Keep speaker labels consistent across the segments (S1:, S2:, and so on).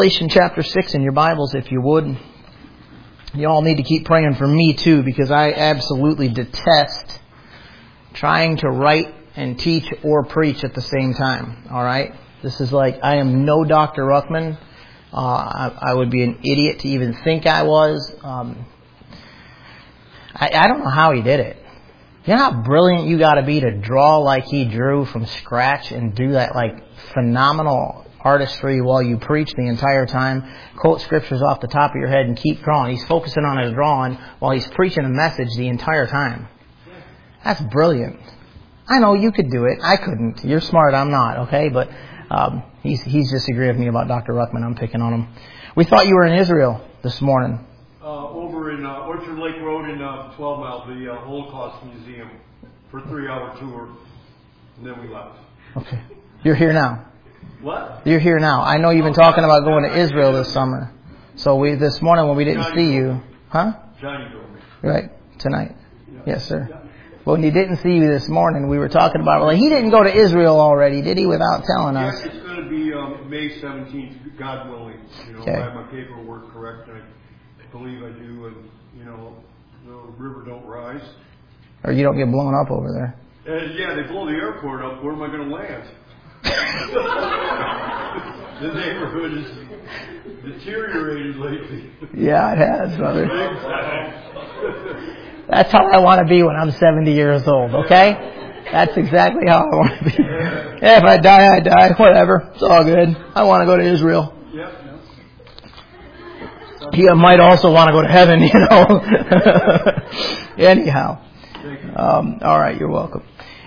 S1: Revelation chapter 6 in your Bibles, if you would. You all need to keep praying for me too, because I absolutely detest trying to write and teach or preach at the same time. All right? This is like, I am no Dr. Ruckman. I would be an idiot to even think I was. I don't know how he did it. You know how brilliant you got to be to draw like he drew from scratch and do that like phenomenal artistry while you preach the entire time? Quote scriptures off the top of your head and keep drawing. He's focusing on his drawing while he's preaching a message the entire time. That's brilliant. I know you could do it. I couldn't. You're smart. I'm not. Okay, but he's disagreeing with me about Dr. Ruckman. I'm picking on him. We thought you were in Israel this morning.
S2: Over in Orchard Lake Road in 12 Mile, the Holocaust Museum, for a 3-hour tour, and then we left.
S1: Okay. You're here now.
S2: What?
S1: You're here now. I know you've been talking about going to Israel this summer. So this morning when we didn't see you, huh?
S2: Johnny drove me.
S1: Right, tonight. Yes, sir. Well, when you didn't see you this morning, we were talking about, well, he didn't go to Israel already, did he, without telling us?
S2: Yes, it's going to be May 17th, God willing.
S1: Okay.
S2: I have my paperwork correct. I believe I do, and the river don't rise.
S1: Or you don't get blown up over there.
S2: Yeah, they blow the airport up. Where am I going to land? The neighborhood has deteriorated lately.
S1: Yeah, it has, brother. That's how I want to be when I'm 70 years old, okay? That's exactly how I want to be. Yeah, if I die, I die. Whatever. It's all good. I want to go to Israel.
S2: Yep.
S1: You might also want to go to heaven, Anyhow. All right, you're welcome.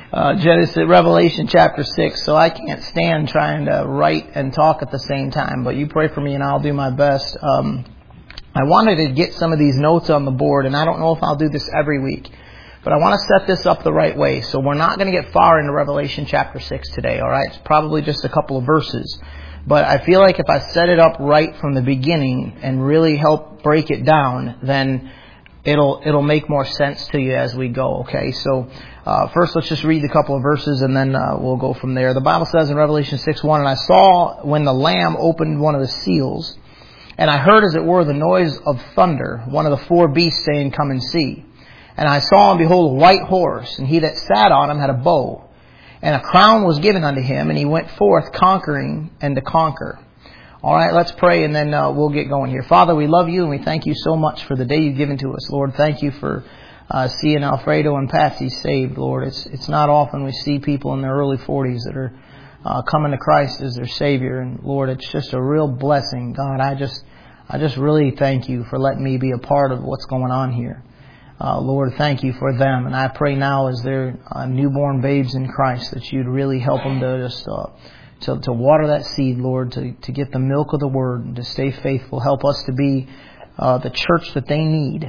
S1: Revelation chapter 6. So I can't stand trying to write and talk at the same time, but you pray for me and I'll do my best. I wanted to get some of these notes on the board, and I don't know if I'll do this every week, but I want to set this up the right way. So we're not going to get far into Revelation chapter 6 today, all right? It's probably just a couple of verses. But I feel like if I set it up right from the beginning and really help break it down, then it'll make more sense to you as we go, okay? So first let's just read a couple of verses and then we'll go from there. The Bible says in Revelation 6:1, "And I saw when the Lamb opened one of the seals, and I heard as it were the noise of thunder, one of the 4 beasts saying, 'Come and see.' And I saw and behold a white horse, and he that sat on him had a bow. And a crown was given unto him, and he went forth conquering and to conquer." All right, let's pray, and then we'll get going here. Father, we love you, and we thank you so much for the day you've given to us. Lord, thank you for seeing Alfredo and Patsy saved, Lord. It's not often we see people in their early 40s that are coming to Christ as their Savior. And Lord, it's just a real blessing. God, I just really thank you for letting me be a part of what's going on here. Lord, thank you for them. And I pray now as they're newborn babes in Christ that you'd really help them to just to water that seed, Lord, to get the milk of the Word and to stay faithful. Help us to be the church that they need,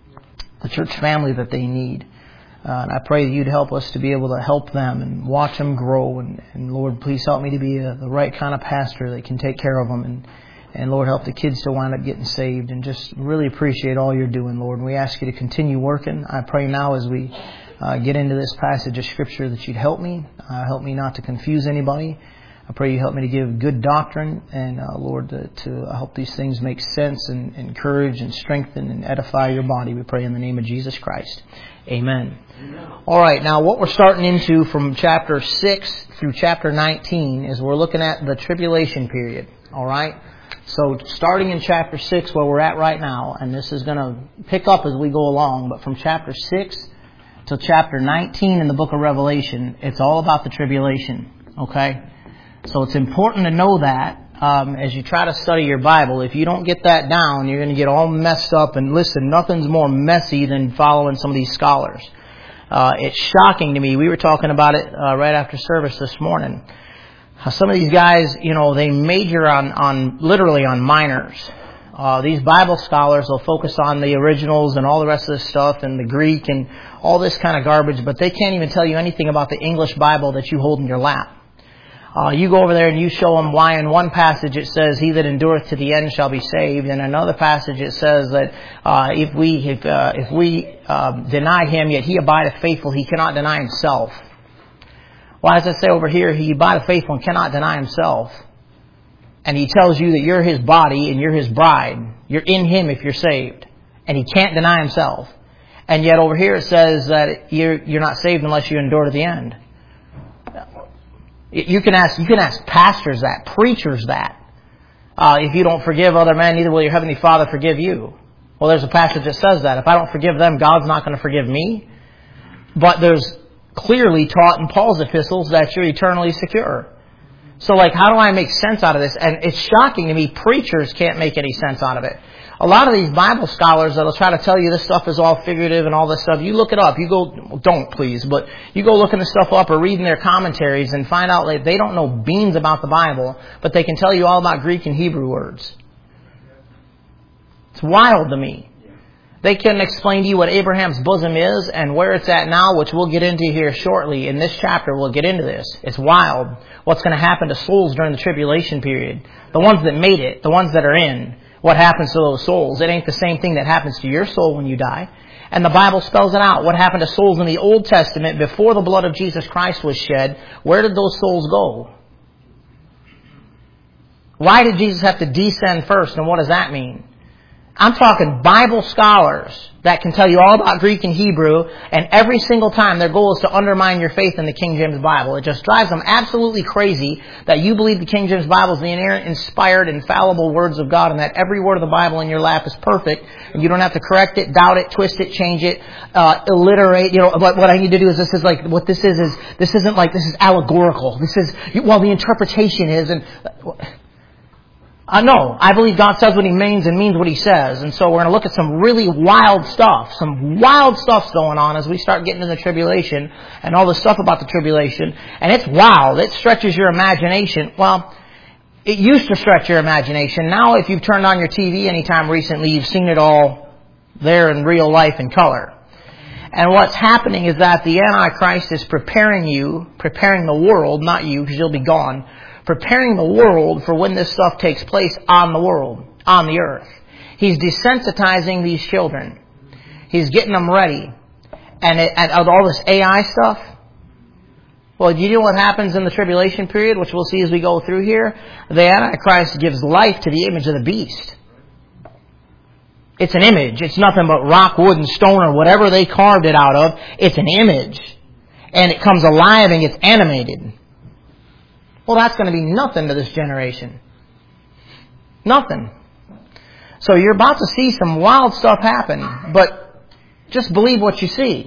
S1: the church family that they need. And I pray that you'd help us to be able to help them and watch them grow. And Lord, please help me to be the right kind of pastor that can take care of them. And Lord, help the kids to wind up getting saved. And just really appreciate all you're doing, Lord. And we ask you to continue working. I pray now as we get into this passage of Scripture that you'd help me. Help me not to confuse anybody. I pray you help me to give good doctrine. And Lord, to help these things make sense and encourage and strengthen and edify your body. We pray in the name of Jesus Christ. Amen. All right, now what we're starting into from chapter 6 through chapter 19 is we're looking at the tribulation period. All right? So starting in chapter 6 where we're at right now, and this is going to pick up as we go along, but from chapter 6 to chapter 19 in the book of Revelation, it's all about the tribulation. Okay? So it's important to know that as you try to study your Bible. If you don't get that down, you're going to get all messed up. And listen, nothing's more messy than following some of these scholars. It's shocking to me. We were talking about it right after service this morning. Some of these guys, they major on literally on minors. These Bible scholars will focus on the originals and all the rest of this stuff and the Greek and all this kind of garbage, but they can't even tell you anything about the English Bible that you hold in your lap. You go over there and you show them why in one passage it says, "He that endureth to the end shall be saved." In another passage it says that if we deny him, yet he abideth faithful, he cannot deny himself. Well, as I say over here, he abideth faithful and cannot deny himself. And He tells you that you're His body and you're His bride. You're in Him if you're saved. And He can't deny Himself. And yet over here it says that you're not saved unless you endure to the end. You can ask pastors that, preachers that. If you don't forgive other men, neither will your Heavenly Father forgive you. Well, there's a passage that says that. If I don't forgive them, God's not going to forgive me. But there's clearly taught in Paul's epistles that you're eternally secure. So how do I make sense out of this? And it's shocking to me, preachers can't make any sense out of it. A lot of these Bible scholars that'll try to tell you this stuff is all figurative and all this stuff, you look it up. You go, don't please, but you go looking this stuff up or reading their commentaries and find out that they don't know beans about the Bible, but they can tell you all about Greek and Hebrew words. It's wild to me. They can explain to you what Abraham's bosom is and where it's at now, which we'll get into here shortly. In this chapter, we'll get into this. It's wild what's going to happen to souls during the tribulation period. The ones that made it, the ones that are in, what happens to those souls. It ain't the same thing that happens to your soul when you die. And the Bible spells it out. What happened to souls in the Old Testament before the blood of Jesus Christ was shed? Where did those souls go? Why did Jesus have to descend first, and what does that mean? I'm talking Bible scholars that can tell you all about Greek and Hebrew, and every single time their goal is to undermine your faith in the King James Bible. It just drives them absolutely crazy that you believe the King James Bible is the inerrant, inspired, infallible words of God, and that every word of the Bible in your lap is perfect, and you don't have to correct it, doubt it, twist it, change it, alliterate. What I need to do is this is this is allegorical. This is, the interpretation is, and no, I believe God says what He means and means what He says. And so we're going to look at some really wild stuff. Some wild stuff's going on as we start getting into the tribulation and all the stuff about the tribulation. And it's wild. It stretches your imagination. Well, it used to stretch your imagination. Now if you've turned on your TV anytime recently, you've seen it all there in real life in color. And what's happening is that the Antichrist is preparing the world, not you, because you'll be gone, preparing the world for when this stuff takes place on the world, on the earth. He's desensitizing these children. He's getting them ready. And all this AI stuff, well, do you know what happens in the tribulation period, which we'll see as we go through here? The Antichrist gives life to the image of the beast. It's an image. It's nothing but rock, wood, and stone, or whatever they carved it out of. It's an image. And it comes alive and gets animated. Well, that's going to be nothing to this generation. Nothing. So you're about to see some wild stuff happen, but just believe what you see.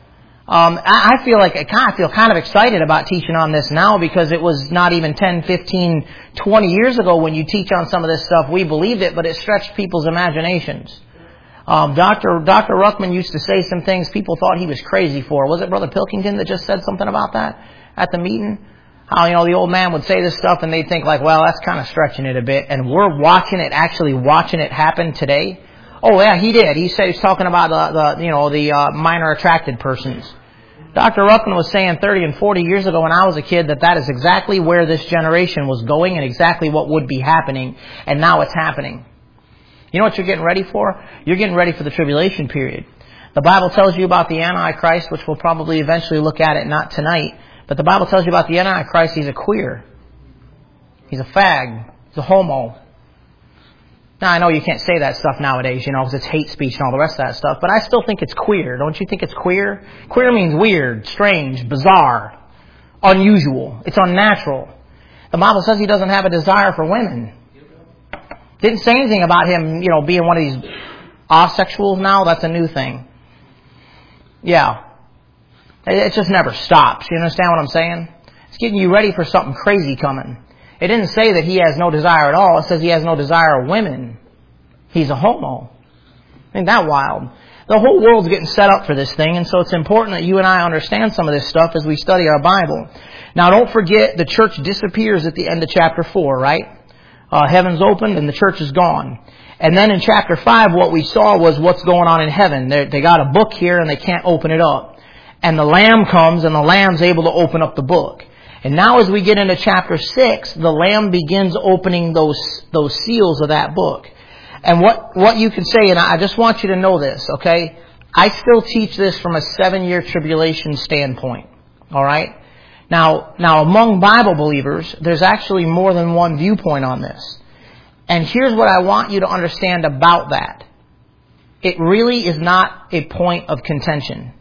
S1: I feel kind of excited about teaching on this now, because it was not even 10, 15, 20 years ago when you teach on some of this stuff. We believed it, but it stretched people's imaginations. Dr. Ruckman used to say some things people thought he was crazy for. Was it Brother Pilkington that just said something about that at the meeting? How, the old man would say this stuff and they'd think well, that's kind of stretching it a bit. And we're actually watching it happen today. Oh yeah, he did. He said he's talking about the minor attracted persons. Dr. Ruckman was saying 30 and 40 years ago when I was a kid that is exactly where this generation was going and exactly what would be happening. And now it's happening. You know what you're getting ready for? You're getting ready for the tribulation period. The Bible tells you about the Antichrist, which we'll probably eventually look at it, not tonight. But the Bible tells you about the Antichrist, he's a queer. He's a fag. He's a homo. Now, I know you can't say that stuff nowadays, because it's hate speech and all the rest of that stuff. But I still think it's queer. Don't you think it's queer? Queer means weird, strange, bizarre, unusual. It's unnatural. The Bible says he doesn't have a desire for women. Didn't say anything about him, being one of these asexuals now. That's a new thing. Yeah. It just never stops. You understand what I'm saying? It's getting you ready for something crazy coming. It didn't say that he has no desire at all. It says he has no desire of women. He's a homo. Ain't that wild? The whole world's getting set up for this thing, and so it's important that you and I understand some of this stuff as we study our Bible. Now, don't forget, the church disappears at the end of chapter 4, right? Heaven's opened and the church is gone. And then in chapter 5, what we saw was what's going on in heaven. They got a book here and they can't open it up. And the Lamb comes and the Lamb's able to open up the book. And now as we get into chapter 6, the Lamb begins opening those seals of that book. And what you can say, and I just want you to know this, okay? I still teach this from a 7-year tribulation standpoint. All right? Now among Bible believers, there's actually more than one viewpoint on this. And here's what I want you to understand about that. It really is not a point of contention.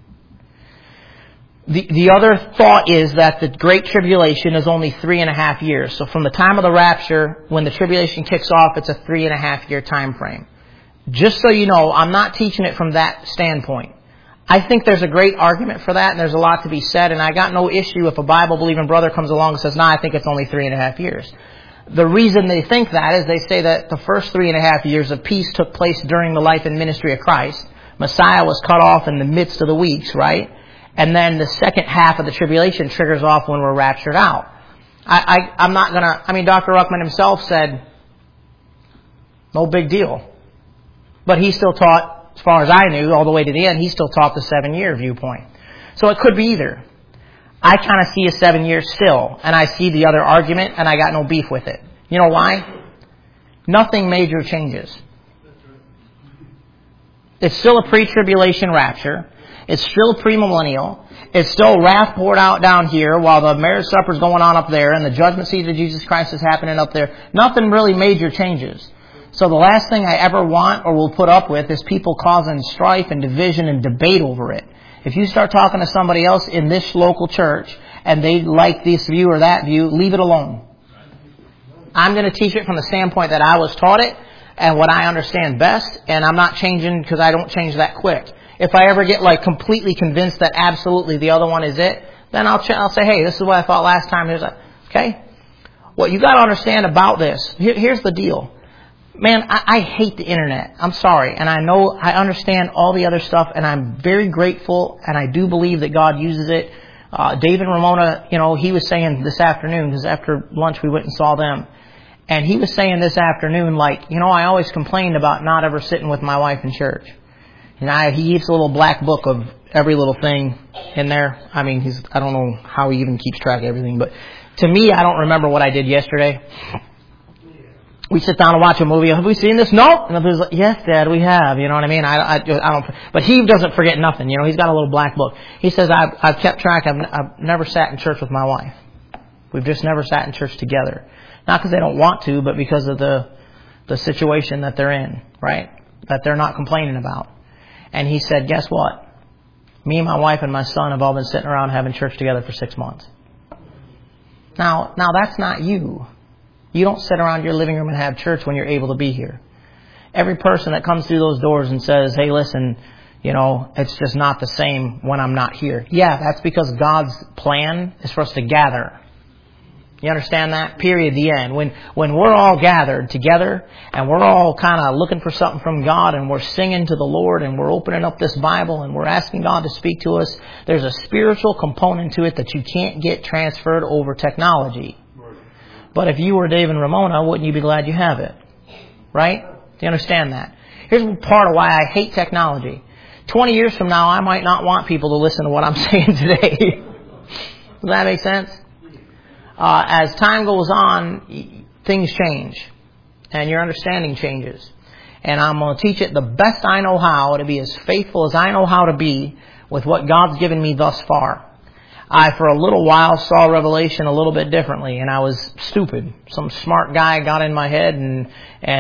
S1: The other thought is that the Great Tribulation is only 3.5 years. So from the time of the rapture, when the tribulation kicks off, it's a 3.5 year time frame. Just so you know, I'm not teaching it from that standpoint. I think there's a great argument for that, and there's a lot to be said, and I got no issue if a Bible-believing brother comes along and says, I think it's only 3.5 years. The reason they think that is they say that the first 3.5 years of peace took place during the life and ministry of Christ. Messiah was cut off in the midst of the weeks, right? And then the second half of the tribulation triggers off when we're raptured out. I'm not going to... Dr. Ruckman himself said, no big deal. But he still taught, as far as I knew, all the way to the end, he still taught the 7-year viewpoint. So it could be either. I kind of see a 7 years still, and I see the other argument, and I got no beef with it. You know why? Nothing major changes. It's still a pre-tribulation rapture. It's still premillennial. It's still wrath poured out down here while the marriage supper is going on up there and the judgment seat of Jesus Christ is happening up there. Nothing really major changes. So the last thing I ever want or will put up with is people causing strife and division and debate over it. If you start talking to somebody else in this local church and they like this view or that view, leave it alone. I'm going to teach it from the standpoint that I was taught it and what I understand best, and I'm not changing because I don't change that quick. If I ever get completely convinced that absolutely the other one is it, then I'll say, hey, this is what I thought last time. Here's that. Okay? What you got to understand about this, here's the deal. Man, I hate the internet. I'm sorry. And I understand all the other stuff, and I'm very grateful, and I do believe that God uses it. David Ramona, he was saying this afternoon, because after lunch we went and saw them, and he was saying this afternoon, I always complained about not ever sitting with my wife in church. And he keeps a little black book of every little thing in there. I don't know how he even keeps track of everything, but to me, I don't remember what I did yesterday. We sit down and watch a movie. Have we seen this? No. And there's yes, Dad, we have. You know what I mean? I don't. But he doesn't forget nothing. He's got a little black book. He says, I've kept track. I've never sat in church with my wife. We've just never sat in church together. Not because they don't want to, but because of the situation that they're in, right? That they're not complaining about. And he said, guess what? Me and my wife and my son have all been sitting around having church together for 6 months. Now that's not you. You don't sit around your living room and have church when you're able to be here. Every person that comes through those doors and says, hey, listen, it's just not the same when I'm not here. Yeah, that's because God's plan is for us to gather. You understand that? Period. The end. When we're all gathered together and we're all kind of looking for something from God and we're singing to the Lord and we're opening up this Bible and we're asking God to speak to us, there's a spiritual component to it that you can't get transferred over technology. But if you were David Ramona, wouldn't you be glad you have it? Right? Do you understand that? Here's part of why I hate technology. 20 years from now, I might not want people to listen to what I'm saying today. Does that make sense? As time goes on, things change. And your understanding changes. And I'm going to teach it the best I know how, to be as faithful as I know how to be with what God's given me thus far. I, for a little while, saw Revelation a little bit differently, and I was stupid. Some smart guy got in my head, and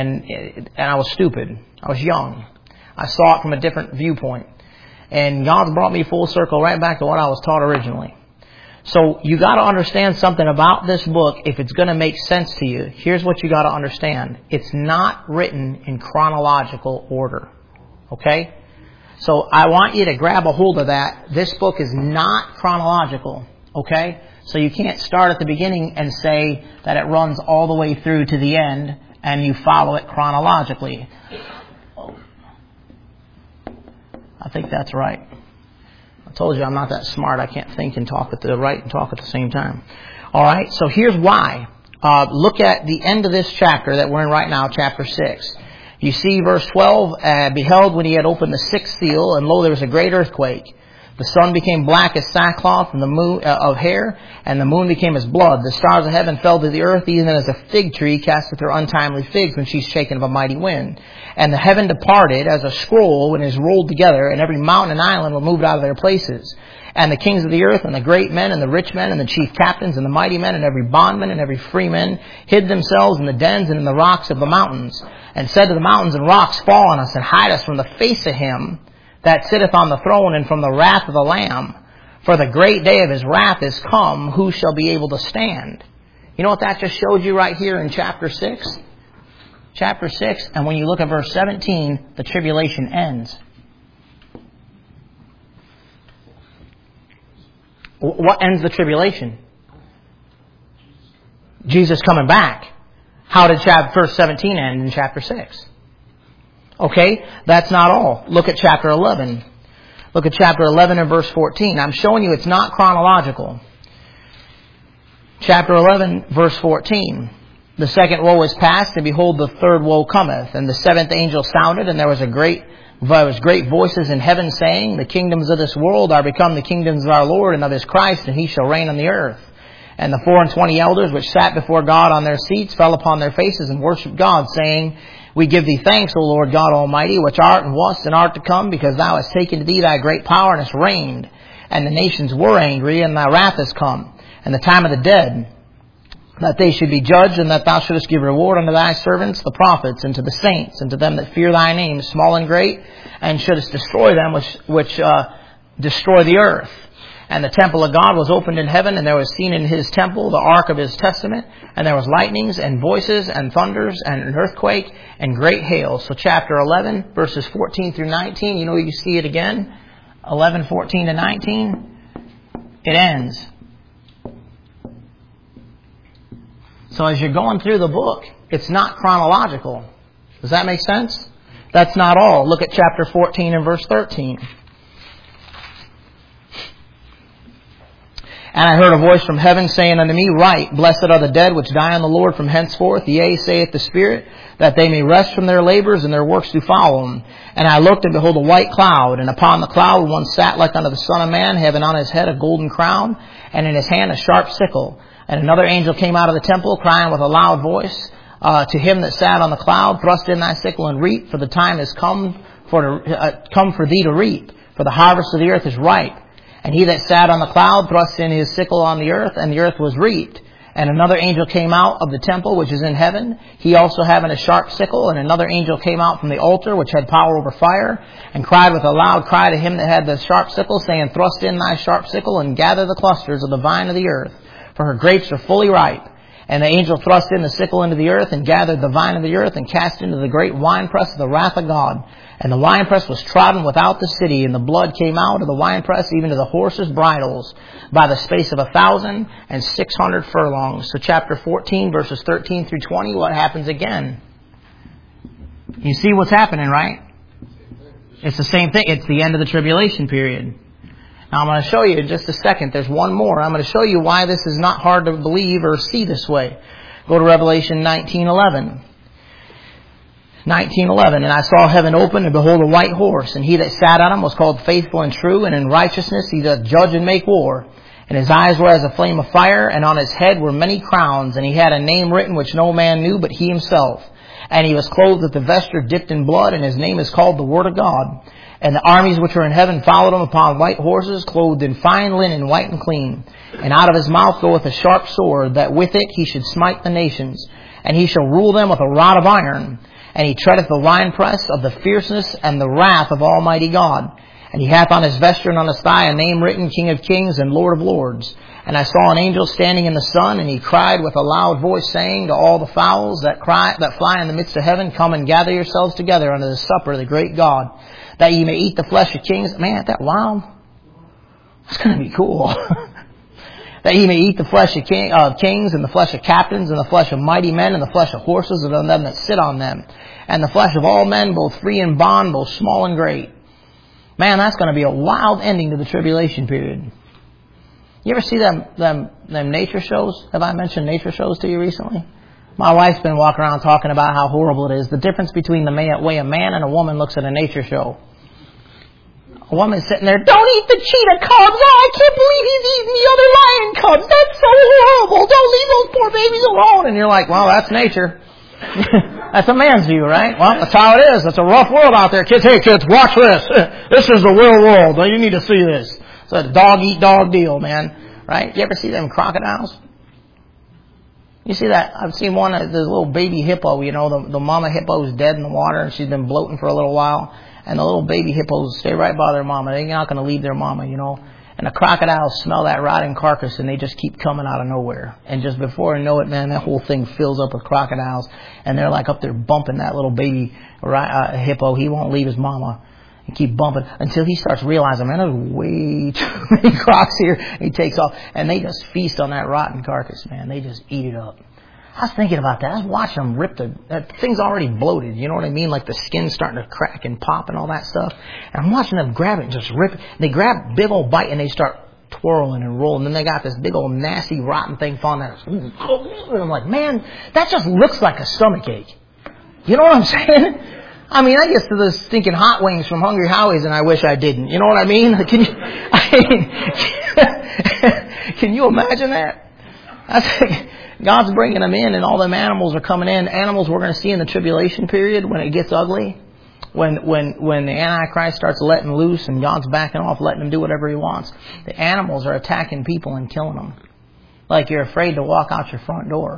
S1: I was stupid. I was young. I saw it from a different viewpoint. And God's brought me full circle right back to what I was taught originally. So you got to understand something about this book if it's going to make sense to you. Here's what you got to understand. It's not written in chronological order. Okay? So I want you to grab a hold of that. This book is not chronological. Okay? So you can't start at the beginning and say that it runs all the way through to the end and you follow it chronologically. I think that's right. I told you I'm not that smart. I can't think and talk at the same time. All right, so here's why. Look at the end of this chapter that we're in right now, chapter 6. You see verse 12, beheld when he had opened the 6th seal, and lo, there was a great earthquake. The sun became black as sackcloth and the moon of hair, and the moon became as blood. The stars of heaven fell to the earth, even as a fig tree casteth her untimely figs when she's shaken of a mighty wind. And the heaven departed as a scroll when it is rolled together, and every mountain and island were moved out of their places. And the kings of the earth, and the great men, and the rich men, and the chief captains, and the mighty men, and every bondman, and every freeman, hid themselves in the dens and in the rocks of the mountains, and said to the mountains and rocks, fall on us, and hide us from the face of him that sitteth on the throne, and from the wrath of the Lamb. For the great day of his wrath is come, who shall be able to stand? You know what that just showed you right here in chapter 6? Chapter 6, and when you look at verse 17, the tribulation ends. What ends the tribulation? Jesus coming back. How did verse 17 end in chapter 6? Okay, that's not all. Look at chapter 11. Look at chapter 11 and verse 14. I'm showing you it's not chronological. Chapter 11, verse 14. The second woe is past, and behold, the third woe cometh. And the seventh angel sounded, and there was great voices in heaven saying, the kingdoms of this world are become the kingdoms of our Lord and of his Christ, and he shall reign on the earth. And the 24 elders which sat before God on their seats fell upon their faces and worshipped God, saying, we give thee thanks, O Lord God Almighty, which art and wast and art to come, because thou hast taken to thee thy great power and hast reigned. And the nations were angry, and thy wrath is come. And the time of the dead, that they should be judged, and that thou shouldest give reward unto thy servants, the prophets, and to the saints, and to them that fear thy name, small and great, and shouldest destroy them which destroy the earth. And the temple of God was opened in heaven, and there was seen in his temple the ark of his testament, and there was lightnings and voices and thunders and an earthquake and great hail. So chapter 11, verses 14 through 19, you know, you see it again. 11, 14 to 19, it ends. So as you're going through the book, it's not chronological. Does that make sense? That's not all. Look at chapter 14 and verse 13. And I heard a voice from heaven saying unto me, write, blessed are the dead which die in the Lord from henceforth. Yea, saith the Spirit, that they may rest from their labors, and their works do follow them. And I looked, and behold, a white cloud, and upon the cloud one sat like unto the Son of Man, having on his head a golden crown, and in his hand a sharp sickle. And another angel came out of the temple, crying with a loud voice to him that sat on the cloud, thrust in thy sickle and reap, for the time is come for thee to reap, for the harvest of the earth is ripe. And he that sat on the cloud thrust in his sickle on the earth, and the earth was reaped. And another angel came out of the temple which is in heaven, he also having a sharp sickle. And another angel came out from the altar which had power over fire, and cried with a loud cry to him that had the sharp sickle, saying, thrust in thy sharp sickle, and gather the clusters of the vine of the earth, for her grapes are fully ripe. And the angel thrust in the sickle into the earth, and gathered the vine of the earth, and cast into the great winepress of the wrath of God. And the winepress was trodden without the city, and the blood came out of the winepress even to the horses' bridles, by the space of 1,600 furlongs. So chapter 14, verses 13 through 20, what happens again? You see what's happening, right? It's the same thing. It's the end of the tribulation period. Now I'm going to show you in just a second. There's one more. I'm going to show you why this is not hard to believe or see this way. Go to Revelation 19:11. 19:11, and I saw heaven open, and behold a white horse, and he that sat on him was called Faithful and True, and in righteousness he doth judge and make war. And his eyes were as a flame of fire, and on his head were many crowns, and he had a name written which no man knew but he himself. And he was clothed with a vesture dipped in blood, and his name is called the Word of God. And the armies which were in heaven followed him upon white horses, clothed in fine linen, white and clean. And out of his mouth goeth a sharp sword, that with it he should smite the nations. And he shall rule them with a rod of iron. And he treadeth the winepress of the fierceness and the wrath of Almighty God. And he hath on his vesture and on his thigh a name written, King of Kings and Lord of Lords. And I saw an angel standing in the sun, and he cried with a loud voice, saying to all the fowls that fly in the midst of heaven, come and gather yourselves together unto the supper of the great God, that ye may eat the flesh of kings. Man, ain't that wild? That's going to be cool. That ye may eat the flesh of kings, and the flesh of captains, and the flesh of mighty men, and the flesh of horses, and of them that sit on them, and the flesh of all men, both free and bond, both small and great. Man, that's going to be a wild ending to the tribulation period. You ever see them nature shows? Have I mentioned nature shows to you recently? My wife's been walking around talking about how horrible it is. The difference between the way a man and a woman looks at a nature show. A woman's sitting there, don't eat the cheetah cubs. Oh, I can't believe he's eating the other lion cubs. That's so horrible. Don't leave those poor babies alone. And you're like, well, that's nature. That's a man's view, right? Well, that's how it is. It's a rough world out there. Kids, hey kids, watch this. This is the real world. You need to see this. It's a dog-eat-dog deal, man. Right? You ever see them crocodiles? You see that? I've seen one, this little baby hippo, you know, the mama hippo is dead in the water and she's been bloating for a little while. And the little baby hippos stay right by their mama. They're not going to leave their mama, you know. And the crocodiles smell that rotting carcass and they just keep coming out of nowhere. And just before I know it, man, that whole thing fills up with crocodiles. And they're like up there bumping that little baby hippo. He won't leave his mama. And keep bumping until he starts realizing, man, there's way too many crocs here. He takes off and they just feast on that rotten carcass, man. They just eat it up. I was thinking about that. I was watching them rip that thing's already bloated. You know what I mean? Like the skin's starting to crack and pop and all that stuff. And I'm watching them grab it and just rip it. They grab big old bite and they start twirling and rolling. And then they got this big old nasty rotten thing falling out. And I'm like, man, that just looks like a stomach ache. You know what I'm saying? I mean, I get to the stinking hot wings from Hungry Howie's and I wish I didn't. You know what I mean? Can you imagine that? That's like, God's bringing them in and all them animals are coming in. Animals we're going to see in the tribulation period when it gets ugly. When the Antichrist starts letting loose and God's backing off, letting him do whatever he wants. The animals are attacking people and killing them. Like you're afraid to walk out your front door.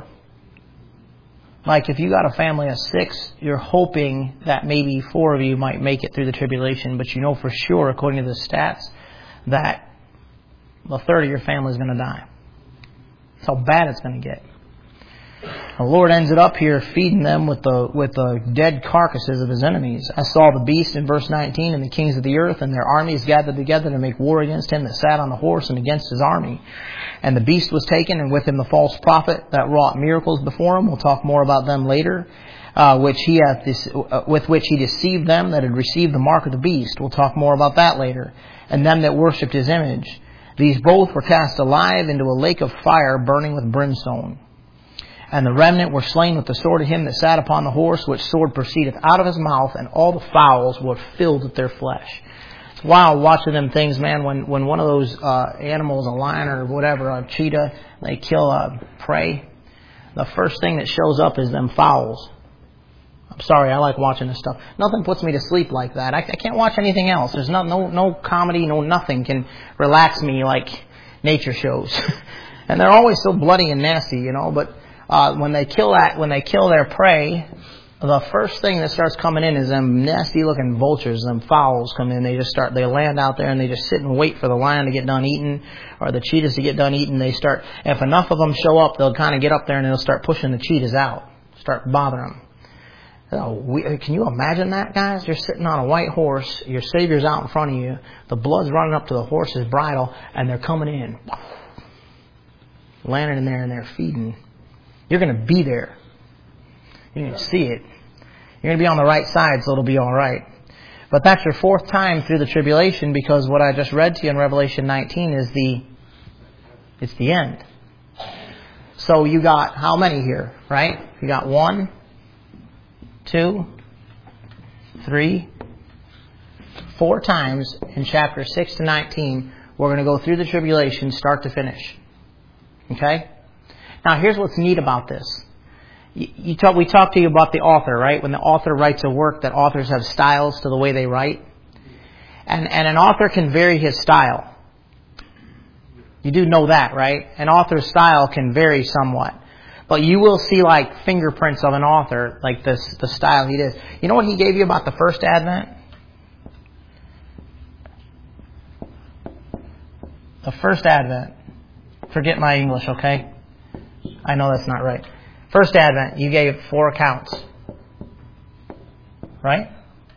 S1: Like if you got a family of 6, you're hoping that maybe 4 of you might make it through the tribulation, but you know for sure, according to the stats, that a third of your family is going to die. That's how bad it's going to get. The Lord ends it up here feeding them with the dead carcasses of his enemies. I saw the beast in verse 19 and the kings of the earth and their armies gathered together to make war against him that sat on the horse and against his army. And the beast was taken, and with him the false prophet that wrought miracles before him. We'll talk more about them later. With which he deceived them that had received the mark of the beast. We'll talk more about that later. And them that worshipped his image. These both were cast alive into a lake of fire burning with brimstone. And the remnant were slain with the sword of him that sat upon the horse, which sword proceedeth out of his mouth, and all the fowls were filled with their flesh. It's wild watching them things, man. When one of those animals, a lion or whatever, a cheetah, they kill a prey, the first thing that shows up is them fowls. I'm sorry, I like watching this stuff. Nothing puts me to sleep like that. I can't watch anything else. There's no comedy, no nothing can relax me like nature shows. And they're always so bloody and nasty, you know, but when they kill their prey, the first thing that starts coming in is them nasty looking vultures, them fowls come in. They land out there and they just sit and wait for the lion to get done eating or the cheetahs to get done eating. If enough of them show up, they'll kind of get up there and they'll start pushing the cheetahs out, start bothering them. Can you imagine that, guys? You're sitting on a white horse, your Savior's out in front of you, the blood's running up to the horse's bridle, and they're coming in. Landing in there and they're feeding. You're going to be there. You're going to see it. You're going to be on the right side, so it'll be all right. But that's your 4th time through the tribulation, because what I just read to you in Revelation 19 is it's the end. So you got how many here, right? You got 1, 2, 3, 4 times in chapter 6 to 19. We're going to go through the tribulation, start to finish. Okay? Now, here's what's neat about this. We talked to you about the author, right? When the author writes a work, that authors have styles to the way they write. And an author can vary his style. You do know that, right? An author's style can vary somewhat. But you will see like fingerprints of an author, like the style he did. You know what he gave you about the first Advent? The first Advent. Forget my English, okay? I know that's not right. First Advent, you gave 4 accounts. Right?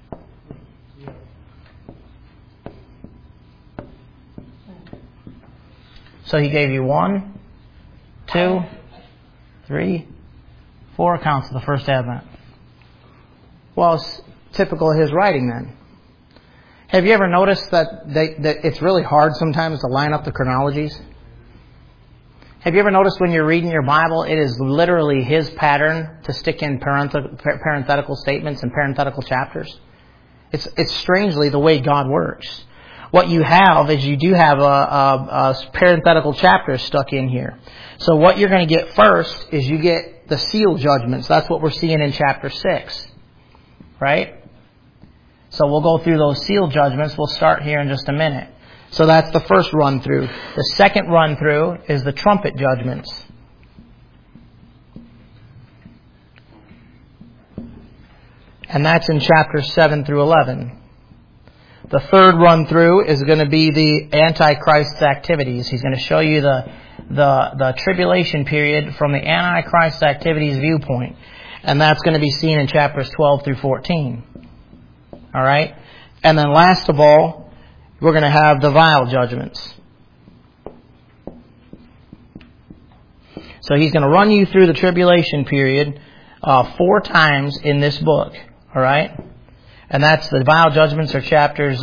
S1: So he gave you 1, 2, 3, 4 accounts of the first Advent. Well, it's typical of his writing then. Have you ever noticed that it's really hard sometimes to line up the chronologies? Have you ever noticed when you're reading your Bible, it is literally his pattern to stick in parenthetical statements and parenthetical chapters? It's strangely the way God works. What you have is you do have a parenthetical chapter stuck in here. So what you're going to get first is you get the seal judgments. That's what we're seeing in chapter 6. Right? So we'll go through those seal judgments. We'll start here in just a minute. So that's the first run through. The second run through is the trumpet judgments. And that's in chapters 7 through 11. The third run through is going to be the Antichrist's activities. He's going to show you the tribulation period from the Antichrist's activities viewpoint. And that's going to be seen in chapters 12 through 14. All right? And then last of all, we're going to have the vial judgments. So he's going to run you through the tribulation period 4 times in this book. All right? And that's the vial judgments are chapters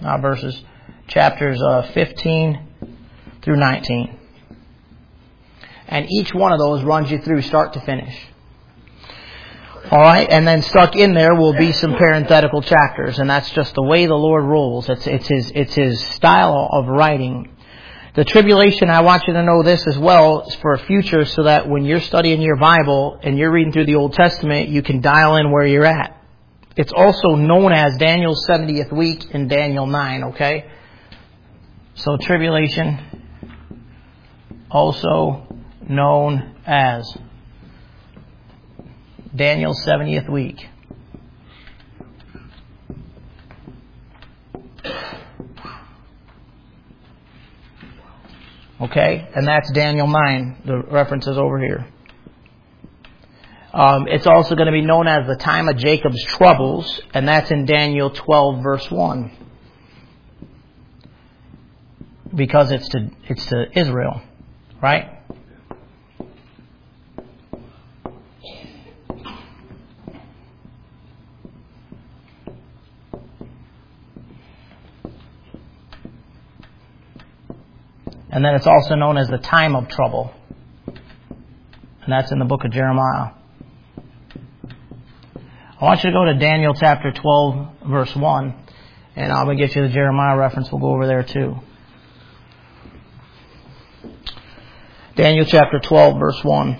S1: 15 through 19. And each one of those runs you through start to finish. All right, and then stuck in there will be some parenthetical chapters, and that's just the way the Lord rules. It's His style of writing. The tribulation, I want you to know this as well, is for a future, so that when you're studying your Bible and you're reading through the Old Testament, you can dial in where you're at. It's also known as Daniel's 70th week in Daniel 9, okay? So tribulation, also known as Daniel's 70th week. Okay? And that's Daniel 9. The reference is over here. It's also going to be known as the time of Jacob's troubles, and that's in Daniel 12, verse 1. Because it's to Israel, right? And then it's also known as the time of trouble. And that's in the book of Jeremiah. I want you to go to Daniel chapter 12, verse 1. And I'm going to get you the Jeremiah reference. We'll go over there too. Daniel chapter 12, verse 1.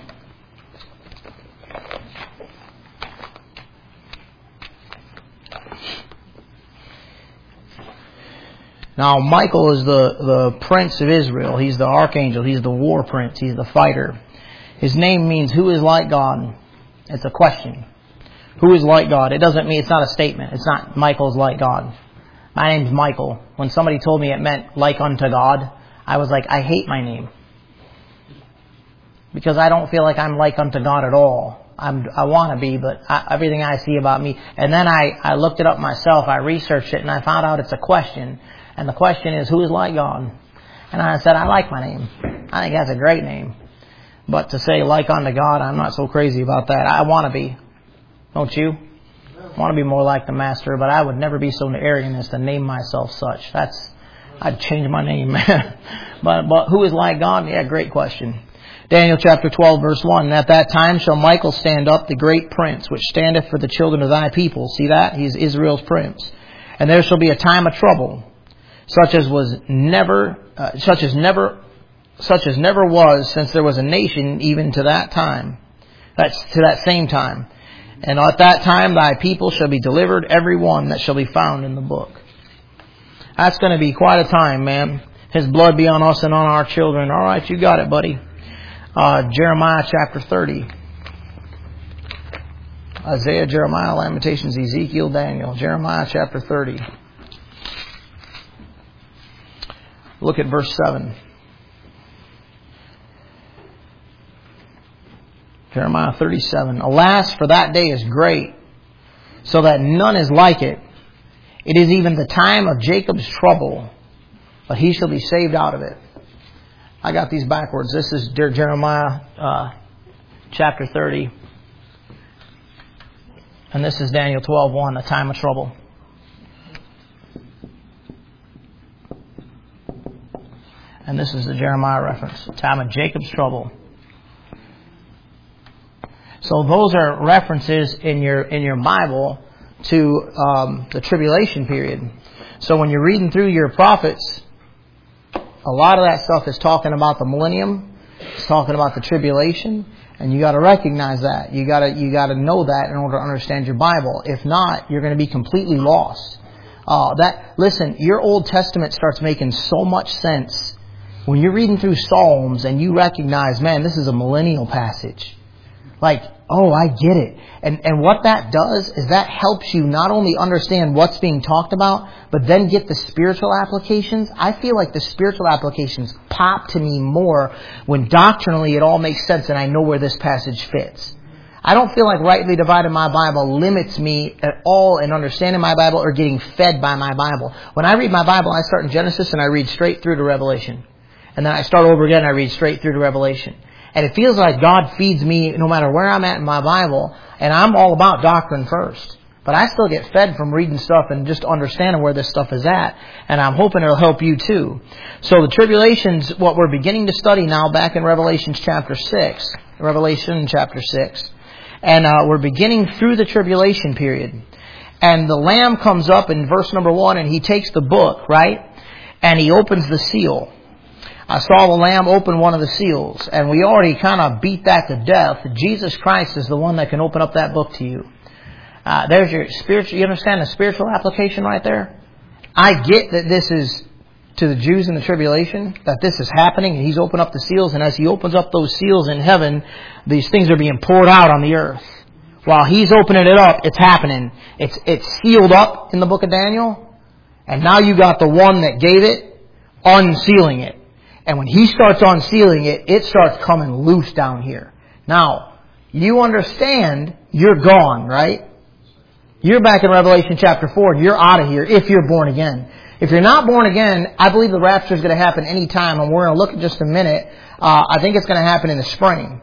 S1: Now, Michael is the prince of Israel. He's the archangel. He's the war prince. He's the fighter. His name means, who is like God? It's a question. Who is like God? It doesn't mean, it's not a statement. It's not Michael's like God. My name's Michael. When somebody told me it meant like unto God, I was like, I hate my name. Because I don't feel like I'm like unto God at all. I want to be, but everything I see about me. And then I looked it up myself. I researched it and I found out it's a question. And the question is, who is like God? And I said, I like my name. I think that's a great name. But to say like unto God, I'm not so crazy about that. I want to be. Don't you? I want to be more like the Master, but I would never be so arrogant as to name myself such. I'd change my name. But who is like God? Yeah, great question. Daniel chapter 12, verse 1. And at that time shall Michael stand up, the great prince, which standeth for the children of thy people. See that? He is Israel's prince. And there shall be a time of trouble, such as never was since there was a nation, even to that time. That's to that same time. And at that time thy people shall be delivered, every one that shall be found in the book. That's going to be quite a time, man. His blood be on us and on our children. All right, you got it, buddy. Jeremiah chapter 30. Isaiah, Jeremiah, Lamentations, Ezekiel, Daniel. Jeremiah chapter 30. Look at verse 7. Jeremiah 37. Alas, for that day is great, so that none is like it. It is even the time of Jacob's trouble, but he shall be saved out of it. I got these backwards. This is Jeremiah chapter 30. And this is Daniel 12:1, the time of trouble. And this is the Jeremiah reference, time of Jacob's trouble. So those are references in your Bible to the tribulation period. So when you're reading through your prophets, a lot of that stuff is talking about the millennium. It's talking about the tribulation, and you got to recognize that. You got to know that in order to understand your Bible. If not, you're going to be completely lost. Listen, your Old Testament starts making so much sense when you're reading through Psalms and you recognize, man, this is a millennial passage. Like, oh, I get it. And what that does is that helps you not only understand what's being talked about, but then get the spiritual applications. I feel like the spiritual applications pop to me more when doctrinally it all makes sense and I know where this passage fits. I don't feel like rightly dividing my Bible limits me at all in understanding my Bible or getting fed by my Bible. When I read my Bible, I start in Genesis and I read straight through to Revelation. And then I start over again and I read straight through to Revelation. And it feels like God feeds me no matter where I'm at in my Bible. And I'm all about doctrine first. But I still get fed from reading stuff and just understanding where this stuff is at. And I'm hoping it'll help you too. So the tribulation's what we're beginning to study now back in Revelation chapter 6. Revelation chapter 6. And we're beginning through the tribulation period. And the Lamb comes up in verse number 1 and he takes the book, right? And he opens the seal. I saw the Lamb open one of the seals, and we already kind of beat that to death. Jesus Christ is the one that can open up that book to you. There's your spiritual, you understand the spiritual application right there? I get that this is to the Jews in the tribulation, that this is happening, and He's opened up the seals, and as He opens up those seals in heaven, these things are being poured out on the earth. While He's opening it up, it's happening. It's sealed up in the book of Daniel, and now you got the one that gave it unsealing it. And when He starts unsealing it, it starts coming loose down here. Now, you understand you're gone, right? You're back in Revelation chapter 4 and you're out of here if you're born again. If you're not born again, I believe the rapture is going to happen any time, and we're going to look at just a minute. I think it's going to happen in the spring.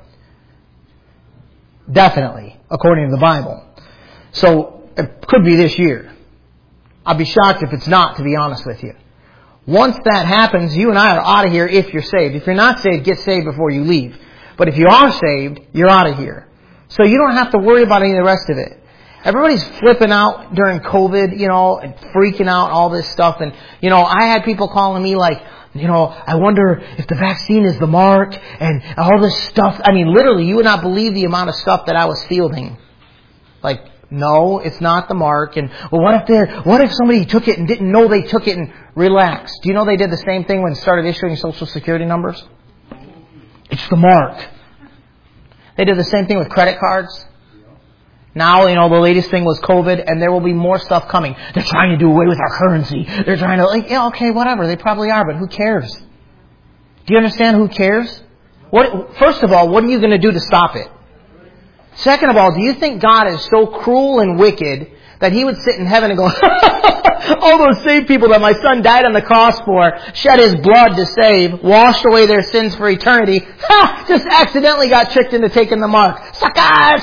S1: Definitely, according to the Bible. So, it could be this year. I'd be shocked if it's not, to be honest with you. Once that happens, you and I are out of here if you're saved. If you're not saved, get saved before you leave. But if you are saved, you're out of here. So you don't have to worry about any of the rest of it. Everybody's flipping out during COVID, and freaking out, all this stuff. And, I had people calling me like, I wonder if the vaccine is the mark and all this stuff. I mean, literally, you would not believe the amount of stuff that I was fielding. Like, no, it's not the mark. And well, what if somebody took it and didn't know they took it and relaxed? Do you know they did the same thing when they started issuing Social Security numbers? It's the mark. They did the same thing with credit cards. Now, the latest thing was COVID, and there will be more stuff coming. They're trying to do away with our currency. They're trying to, okay, whatever. They probably are, but who cares? Do you understand who cares? First of all, what are you going to do to stop it? Second of all, do you think God is so cruel and wicked that He would sit in heaven and go, all those saved people that my son died on the cross for, shed His blood to save, washed away their sins for eternity, just accidentally got tricked into taking the mark. Suckers!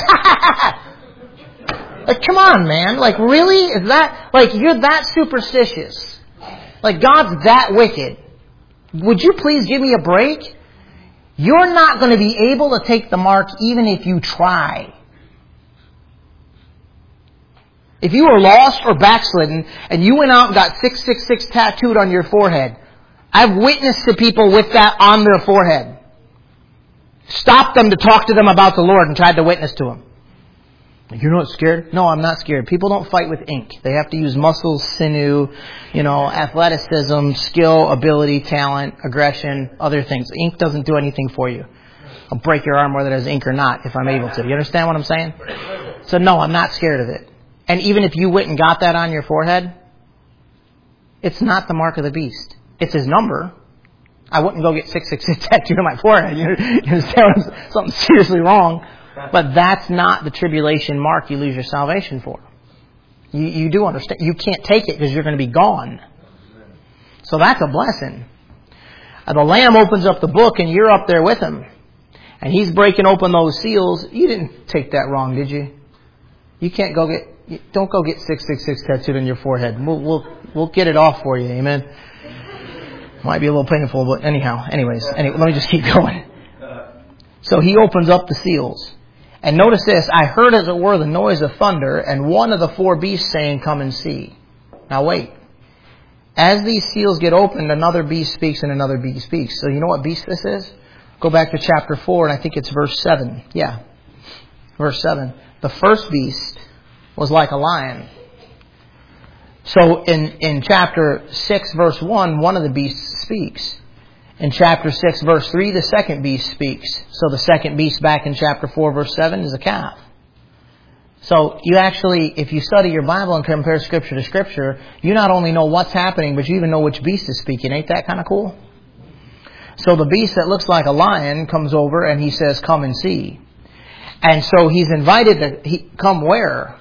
S1: Like, come on, man. Like, really? Is that, you're that superstitious? Like, God's that wicked? Would you please give me a break? You're not going to be able to take the mark even if you try. If you were lost or backslidden and you went out and got 666 tattooed on your forehead, I've witnessed to people with that on their forehead. Stopped them to talk to them about the Lord and tried to witness to them. You're not scared? No, I'm not scared. People don't fight with ink. They have to use muscles, sinew, athleticism, skill, ability, talent, aggression, other things. Ink doesn't do anything for you. I'll break your arm whether there's ink or not if I'm able to. You understand what I'm saying? So no, I'm not scared of it. And even if you went and got that on your forehead, it's not the mark of the beast. It's his number. I wouldn't go get 666 tattooed on my forehead. You understand? Something seriously wrong. But that's not the tribulation mark you lose your salvation for. You do understand. You can't take it because you're going to be gone. So that's a blessing. The Lamb opens up the book and you're up there with Him. And He's breaking open those seals. You didn't take that wrong, did you? You can't don't go get 666 tattooed on your forehead. We'll get it off for you. Amen. Might be a little painful, but anyways, let me just keep going. So He opens up the seals. And notice this, I heard as it were the noise of thunder, and one of the four beasts saying, come and see. Now wait. As these seals get opened, another beast speaks and another beast speaks. So you know what beast this is? Go back to chapter 4, and I think it's verse 7. Yeah. Verse 7. The first beast was like a lion. So in chapter 6, verse 1, one of the beasts speaks. In chapter 6, verse 3, the second beast speaks. So the second beast back in chapter 4, verse 7 is a calf. So you actually, if you study your Bible and compare Scripture to Scripture, you not only know what's happening, but you even know which beast is speaking. Ain't that kind of cool? So the beast that looks like a lion comes over and he says, come and see. And so he's invited to come where?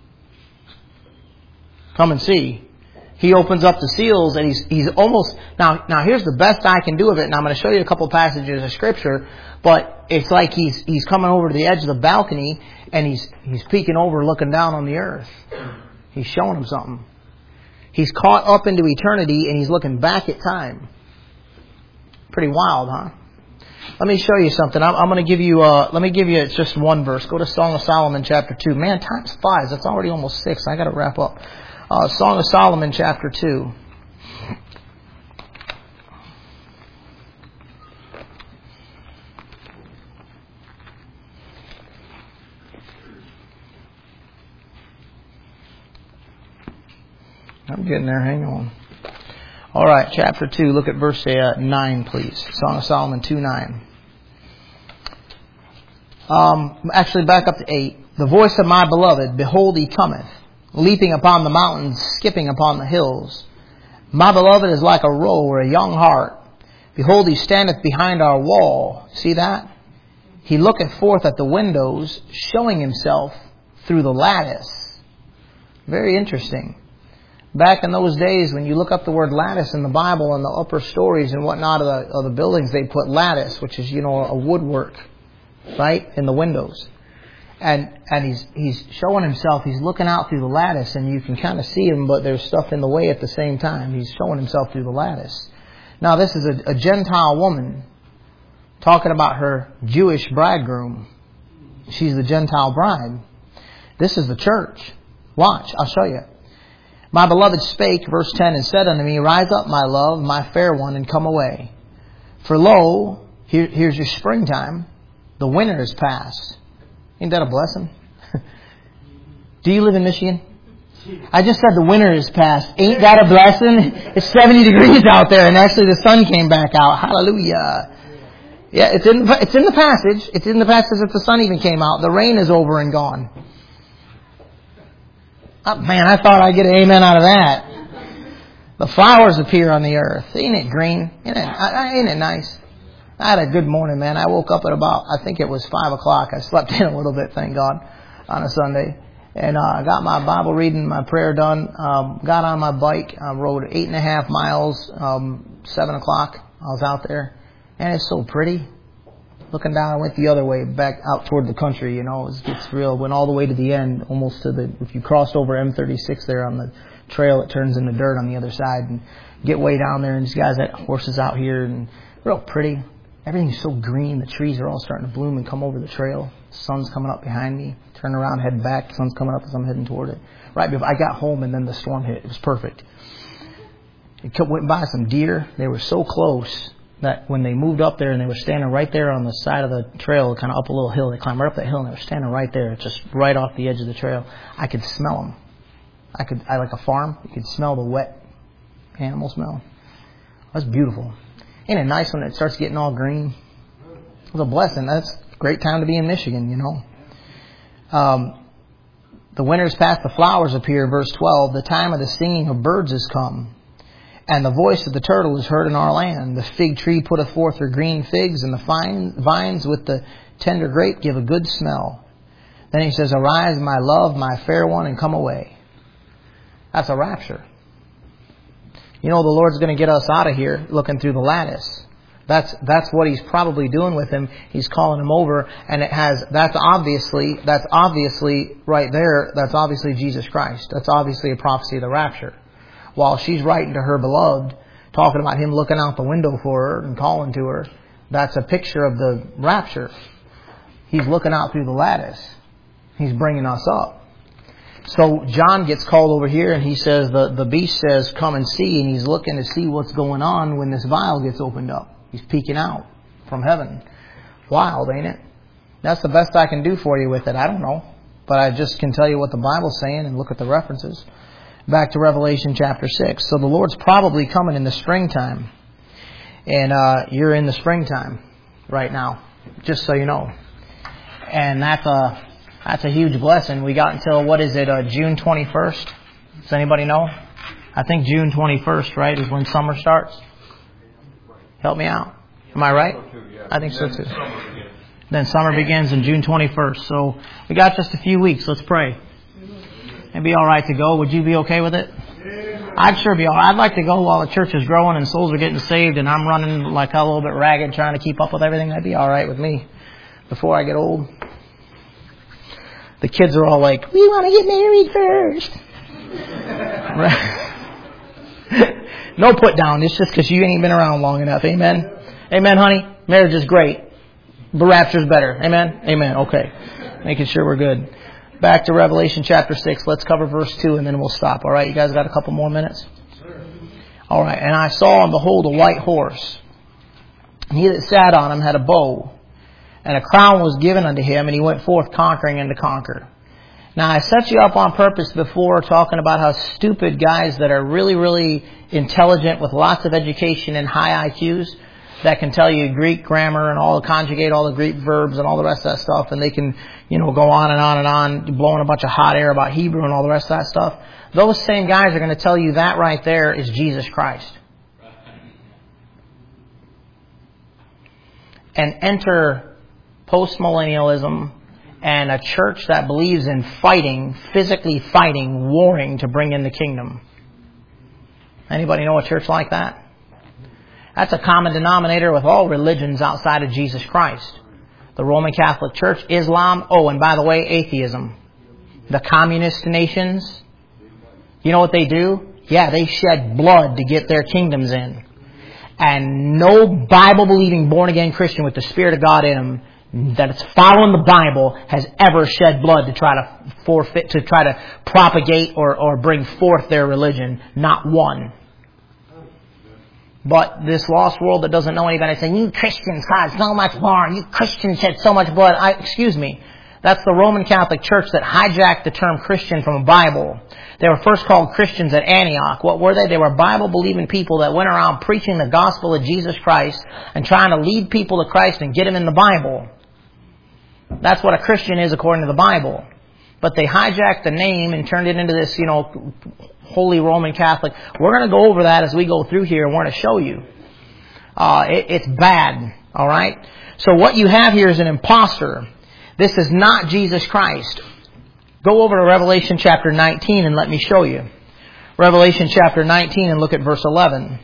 S1: Come and see. He opens up the seals and he's almost... Now here's the best I can do of it, and I'm going to show you a couple passages of Scripture, but it's like he's coming over to the edge of the balcony and he's peeking over looking down on the earth. He's showing him something. He's caught up into eternity and he's looking back at time. Pretty wild, huh? Let me show you something. I'm going to give you... let me give you just one verse. Go to Song of Solomon chapter 2. Man, time flies. It's already almost 6. I got to wrap up. Song of Solomon chapter 2. I'm getting there. Hang on. All right, chapter 2. Look at verse 9, please. Song of Solomon 2:9. Actually, back up to 8. The voice of my beloved, behold, he cometh, leaping upon the mountains, skipping upon the hills. My beloved is like a roe or a young hart. Behold, he standeth behind our wall. See that? He looketh forth at the windows, showing himself through the lattice. Very interesting. Back in those days, when you look up the word lattice in the Bible and the upper stories and whatnot of the buildings, they put lattice, which is, a woodwork, right, in the windows. And he's showing himself. He's looking out through the lattice, and you can kind of see him, but there's stuff in the way at the same time. He's showing himself through the lattice. Now, this is a Gentile woman talking about her Jewish bridegroom. She's the Gentile bride. This is the church. Watch, I'll show you. My beloved spake, verse 10, and said unto me, rise up, my love, my fair one, and come away. For lo, here's your springtime. The winter is past. Ain't that a blessing? Do you live in Michigan? I just said the winter is past. Ain't that a blessing? It's 70 degrees out there, and actually the sun came back out. Hallelujah. Yeah, it's in the passage. It's in the passage that the sun even came out. The rain is over and gone. Oh, man, I thought I'd get an amen out of that. The flowers appear on the earth. Ain't it green? Ain't it nice? I had a good morning, man. I woke up at about, I think it was 5 o'clock. I slept in a little bit, thank God, on a Sunday. And I got my Bible reading, my prayer done. Got on my bike, rode 8.5 miles, 7 o'clock. I was out there. And it's so pretty. Looking down, I went the other way, back out toward the country, It's real. Went all the way to the end, almost to if you crossed over M36 there on the trail, it turns into dirt on the other side. And get way down there, and these guys had horses out here, and real pretty. Everything's so green. The trees are all starting to bloom and come over the trail. The sun's coming up behind me. Turn around, head back. The sun's coming up as I'm heading toward it. Right before I got home, and then the storm hit. It was perfect. It went by some deer. They were so close that when they moved up there and they were standing right there on the side of the trail, kind of up a little hill, they climbed right up that hill and they were standing right there, just right off the edge of the trail. I could smell them. I like a farm. You could smell the wet animal smell. That's beautiful. Ain't it nice when it starts getting all green? It was a blessing. That's a great time to be in Michigan, The winter's past, the flowers appear, verse 12. The time of the singing of birds is come, and the voice of the turtle is heard in our land. The fig tree putteth forth her green figs, and the vines with the tender grape give a good smell. Then he says, arise, my love, my fair one, and come away. That's a rapture. The Lord's going to get us out of here looking through the lattice. That's what He's probably doing with him. He's calling him over, and that's obviously right there. That's obviously Jesus Christ. That's obviously a prophecy of the rapture. While she's writing to her beloved, talking about Him looking out the window for her and calling to her, that's a picture of the rapture. He's looking out through the lattice. He's bringing us up. So John gets called over here, and he says, the beast says, come and see, and he's looking to see what's going on when this vial gets opened up. He's peeking out from heaven. Wild, ain't it? That's the best I can do for you with it. I don't know. But I just can tell you what the Bible's saying and look at the references. Back to Revelation chapter 6. So the Lord's probably coming in the springtime. And you're in the springtime right now, just so you know. And that's a huge blessing. We got until, June 21st? Does anybody know? I think June 21st, right, is when summer starts. Help me out. Am I right? I think so too. Then summer begins on June 21st. So we got just a few weeks. Let's pray. It'd be all right to go. Would you be okay with it? I'd sure be all right. I'd like to go while the church is growing and souls are getting saved and I'm running like a little bit ragged trying to keep up with everything. That'd be all right with me before I get old. The kids are all like, we want to get married first. No put down. It's just because you ain't been around long enough. Amen? Amen, honey? Marriage is great. But rapture's better. Amen? Amen. Okay. Making sure we're good. Back to Revelation chapter 6. Let's cover verse 2 and then we'll stop. All right? You guys got a couple more minutes? All right. And I saw and behold a white horse. And he that sat on him had a bow. And a crown was given unto him, and he went forth conquering and to conquer. Now, I set you up on purpose before talking about how stupid guys that are really, really intelligent with lots of education and high IQs that can tell you Greek grammar and conjugate all the Greek verbs and all the rest of that stuff, and they can, go on and on and on, blowing a bunch of hot air about Hebrew and all the rest of that stuff. Those same guys are going to tell you that right there is Jesus Christ. And enter postmillennialism and a church that believes in fighting, physically fighting, warring to bring in the kingdom. Anybody know a church like that? That's a common denominator with all religions outside of Jesus Christ. The Roman Catholic Church, Islam, and by the way, atheism. The communist nations, you know what they do? Yeah, they shed blood to get their kingdoms in. And no Bible-believing, born-again Christian with the Spirit of God in them that is following the Bible has ever shed blood to try to propagate or bring forth their religion. Not one. But this lost world that doesn't know any better saying, you Christians caused so much more. You Christians shed so much blood. Excuse me. That's the Roman Catholic Church that hijacked the term Christian from the Bible. They were first called Christians at Antioch. What were they? They were Bible-believing people that went around preaching the gospel of Jesus Christ and trying to lead people to Christ and get them in the Bible. That's what a Christian is according to the Bible. But they hijacked the name and turned it into this, Holy Roman Catholic. We're going to go over that as we go through here and we're going to show you. It's bad. All right? So what you have here is an imposter. This is not Jesus Christ. Go over to Revelation chapter 19 and let me show you. Revelation chapter 19 and look at verse 11.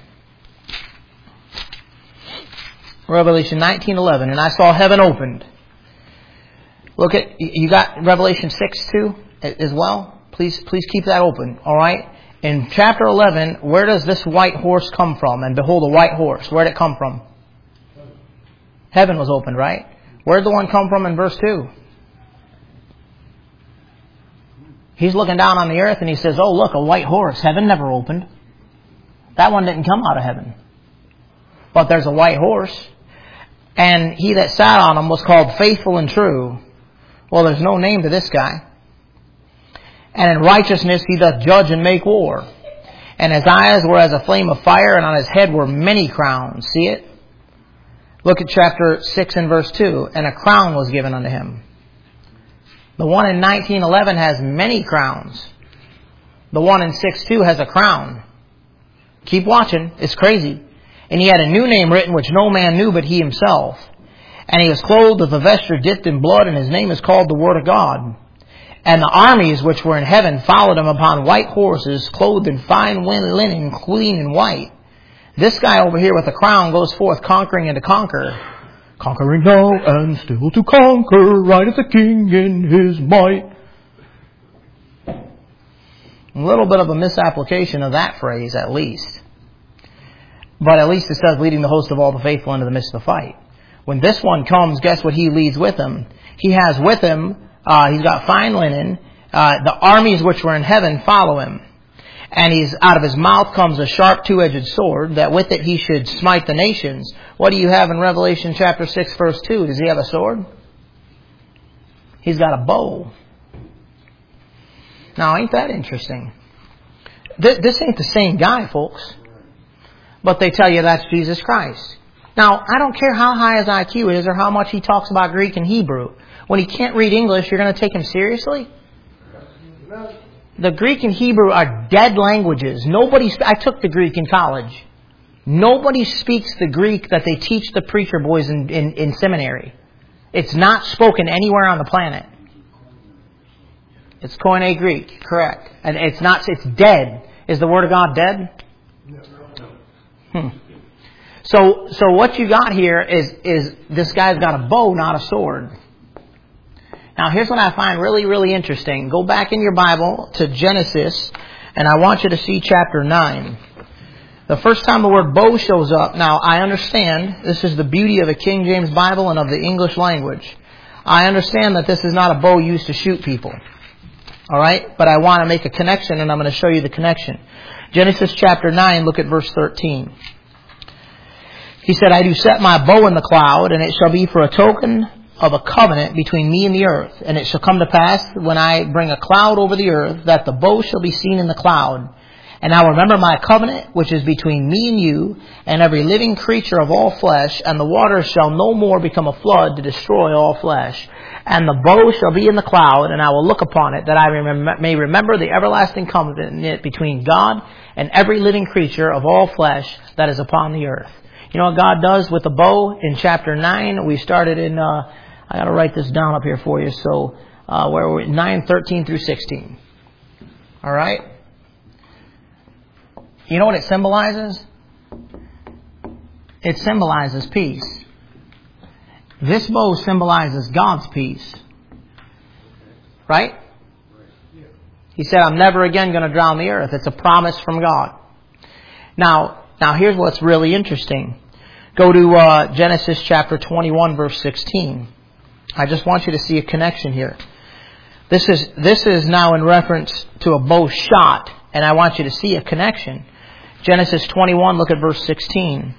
S1: Revelation 19:11. And I saw heaven opened. Look at, you got Revelation 6 too as well? Please keep that open. All right? In chapter 11, where does this white horse come from? And behold, a white horse. Where did it come from? Heaven was opened, right? Where did the one come from in verse 2? He's looking down on the earth and he says, oh, look, a white horse. Heaven never opened. That one didn't come out of heaven. But there's a white horse. And he that sat on him was called Faithful and True. Well, there's no name to this guy. And in righteousness he doth judge and make war. And his eyes were as a flame of fire, and on his head were many crowns. See it? Look at chapter 6 and verse 2. And a crown was given unto him. The one in 19:11 has many crowns. The one in 6:2 has a crown. Keep watching. It's crazy. And he had a new name written which no man knew but he himself. And he was clothed with a vesture dipped in blood, and his name is called the Word of God. And the armies which were in heaven followed him upon white horses, clothed in fine linen, clean and white. This guy over here with the crown goes forth conquering and to conquer. Conquering now and still to conquer, rideth the King in his might. A little bit of a misapplication of that phrase, at least. But at least it says, leading the host of all the faithful into the midst of the fight. When this one comes, guess what he leads with him? He has with him, he's got fine linen. The armies which were in heaven follow him. And out of his mouth comes a sharp two-edged sword, that with it he should smite the nations. What do you have in Revelation chapter 6 verse 2? Does he have a sword? He's got a bow. Now, ain't that interesting? This ain't the same guy, folks. But they tell you that's Jesus Christ. Now, I don't care how high his IQ is or how much he talks about Greek and Hebrew. When he can't read English, you're going to take him seriously? The Greek and Hebrew are dead languages. I took the Greek in college. Nobody speaks the Greek that they teach the preacher boys in seminary. It's not spoken anywhere on the planet. It's Koine Greek, correct. And it's dead. Is the Word of God dead? So what you got here is this guy's got a bow, not a sword. Now here's what I find really, really interesting. Go back in your Bible to Genesis, and I want you to see chapter 9. The first time the word bow shows up, now I understand this is the beauty of the King James Bible and of the English language. I understand that this is not a bow used to shoot people. Alright? But I want to make a connection, and I'm going to show you the connection. Genesis chapter 9, look at verse 13. He said, I do set my bow in the cloud, and it shall be for a token of a covenant between me and the earth. And it shall come to pass, when I bring a cloud over the earth, that the bow shall be seen in the cloud. And I will remember my covenant, which is between me and you, and every living creature of all flesh, and the waters shall no more become a flood to destroy all flesh. And the bow shall be in the cloud, and I will look upon it, that I may remember the everlasting covenant between God and every living creature of all flesh that is upon the earth. You know what God does with the bow in chapter 9? We started in, I got to write this down up here for you. So, where we're 9:13 through 16. All right? You know what it symbolizes? It symbolizes peace. This bow symbolizes God's peace. Right? He said, I'm never again going to drown the earth. It's a promise from God. Now here's what's really interesting. Go to Genesis chapter 21, verse 16. I just want you to see a connection here. This is now in reference to a bow shot, and I want you to see a connection. Genesis 21, look at verse 16.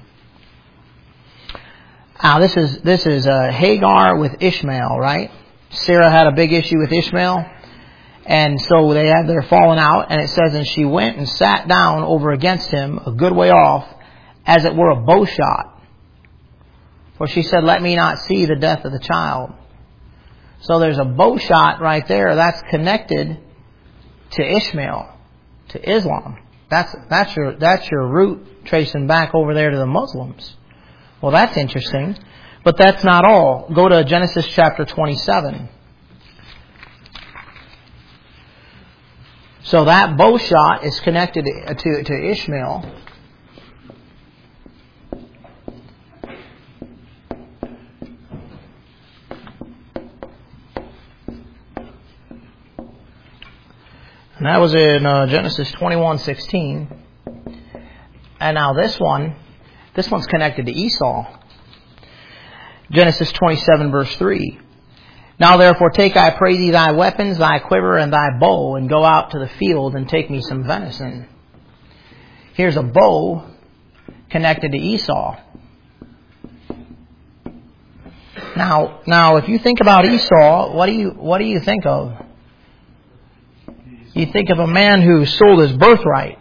S1: Now this is Hagar with Ishmael, right? Sarah had a big issue with Ishmael, and so they had their falling out. And it says, and she went and sat down over against him a good way off, as it were a bow shot. For she said, let me not see the death of the child. So there's a bow shot right there that's connected to Ishmael, to Islam. That's your root tracing back over there to the Muslims. Well, that's interesting. But that's not all. Go to Genesis chapter 27. So that bow shot is connected to Ishmael. And that was in Genesis 21:16. And now this one's connected to Esau. Genesis 27 verse 3. Now therefore take, I pray thee, thy weapons, thy quiver, and thy bow, and go out to the field and take me some venison. Here's a bow connected to Esau. Now if you think about Esau, what do you think of? You think of a man who sold his birthright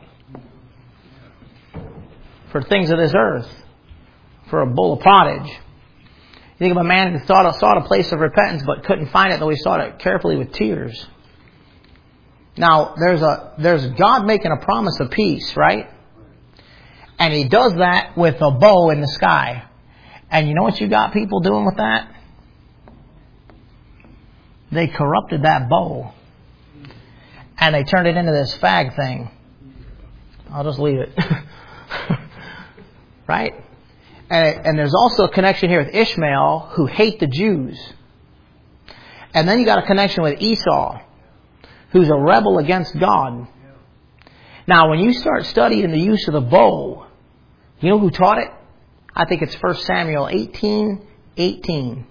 S1: for things of this earth, for a bowl of pottage. You think of a man who sought a place of repentance but couldn't find it, though he sought it carefully with tears. Now, there's God making a promise of peace, right? And He does that with a bow in the sky. And you know what you got people doing with that? They corrupted that bow. And they turned it into this fag thing. I'll just leave it. Right? And there's also a connection here with Ishmael, who hate the Jews. And then you got a connection with Esau, who's a rebel against God. Now, when you start studying the use of the bow, you know who taught it? I think it's 1 Samuel 18:18.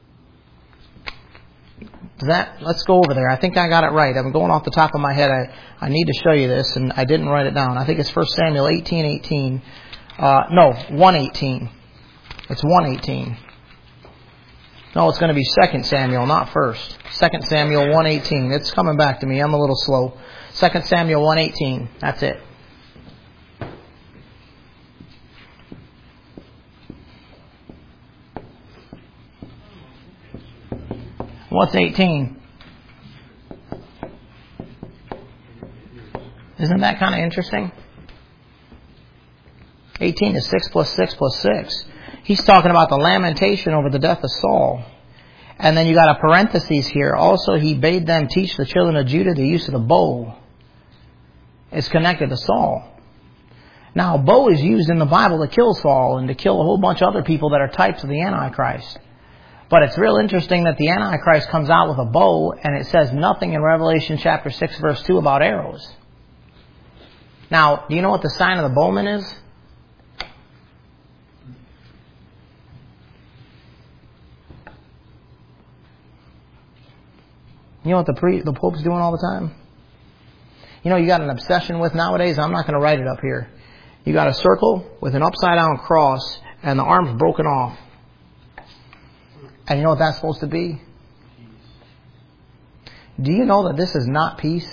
S1: Let's go over there. I think I got it right. I'm going off the top of my head. I need to show you this, and I didn't write it down. I think it's 1 Samuel 18:18. 1:18. It's 1:18. No, it's going to be 2 Samuel, not 1st. 2 Samuel 1:18. It's coming back to me. I'm a little slow. 2 Samuel 1:18. That's it. What's 18? Isn't that kind of interesting? 18 is 6 plus 6 plus 6. He's talking about the lamentation over the death of Saul. And then you got a parenthesis here. Also, he bade them teach the children of Judah the use of the bow. It's connected to Saul. Now, a bow is used in the Bible to kill Saul and to kill a whole bunch of other people that are types of the Antichrist. But it's real interesting that the Antichrist comes out with a bow, and it says nothing in Revelation chapter 6, verse 2 about arrows. Now, do you know what the sign of the bowman is? You know what the Pope's doing all the time? You know, you got an obsession with nowadays. I'm not going to write it up here. You got a circle with an upside down cross and the arm's broken off. And you know what that's supposed to be? Do you know that this is not peace?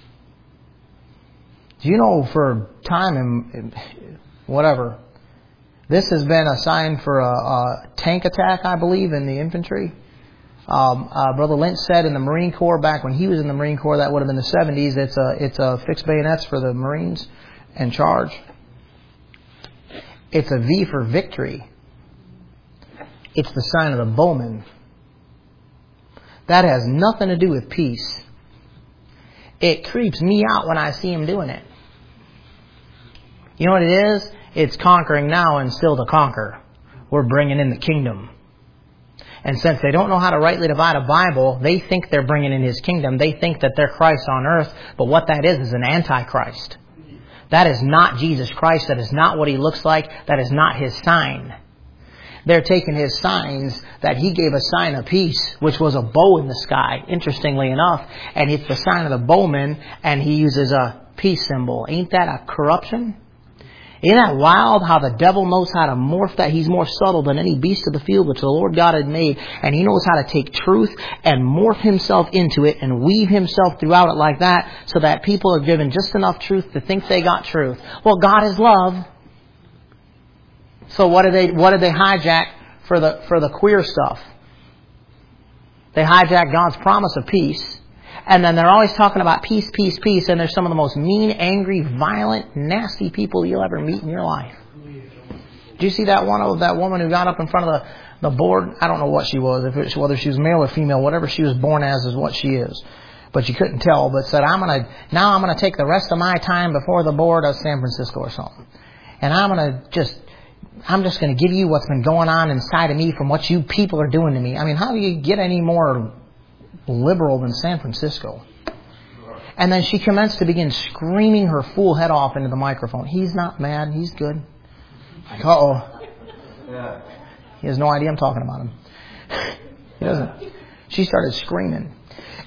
S1: Do you know for time and whatever, this has been a sign for a tank attack, I believe, in the infantry? Brother Lynch said in the Marine Corps, back when he was in the Marine Corps, that would have been the 70s, it's a fixed bayonets for the Marines and charge. It's a V for victory. It's the sign of the bowman. That has nothing to do with peace. It creeps me out when I see him doing it. You know what it is? It's conquering now and still to conquer. We're bringing in the kingdom. And since they don't know how to rightly divide a Bible, they think they're bringing in His kingdom. They think that they're Christ on earth. But what that is an antichrist. That is not Jesus Christ. That is not what He looks like. That is not His sign. They're taking His signs that He gave a sign of peace, which was a bow in the sky, interestingly enough. And it's the sign of the bowman, and He uses a peace symbol. Ain't that a corruption? Isn't that wild how the devil knows how to morph that? He's more subtle than any beast of the field which the Lord God had made. And he knows how to take truth and morph himself into it and weave himself throughout it like that, so that people are given just enough truth to think they got truth. Well, God is love. So what did they hijack for the queer stuff? They hijacked God's promise of peace. And then they're always talking about peace, peace, peace. And they're some of the most mean, angry, violent, nasty people you'll ever meet in your life. Did you see that woman who got up in front of the board? I don't know what she was, whether she was male or female, whatever she was born as is what she is. But you couldn't tell, but said, I'm going to take the rest of my time before the board of San Francisco or something. And I'm just going to give you what's been going on inside of me from what you people are doing to me. I mean, how do you get any more liberal than San Francisco? And then she commenced to begin screaming her fool head off into the microphone. He's not mad. He's good. Like, uh-oh. Yeah. He has no idea I'm talking about him. He doesn't. She started screaming.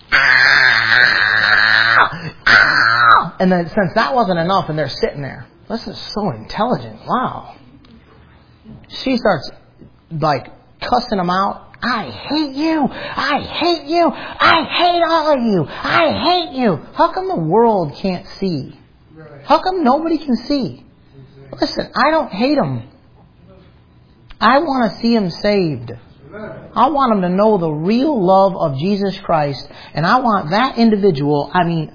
S1: And then since that wasn't enough and they're sitting there, this is so intelligent. Wow. She starts like cussing them out. I hate you. I hate you. I hate all of you. I hate you. How come the world can't see? How come nobody can see? Listen, I don't hate them. I want to see them saved. I want them to know the real love of Jesus Christ. And I want that individual,